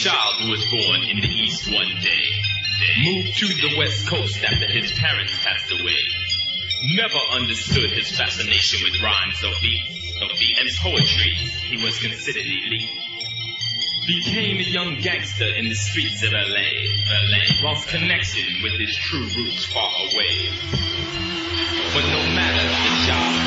child who was born in the East one day. Moved to the West Coast after his parents passed away. Never understood his fascination with rhymes or beats and poetry. He was considered elite. Became a young gangster in the streets of LA. Lost connection with his true roots far away. But no matter the job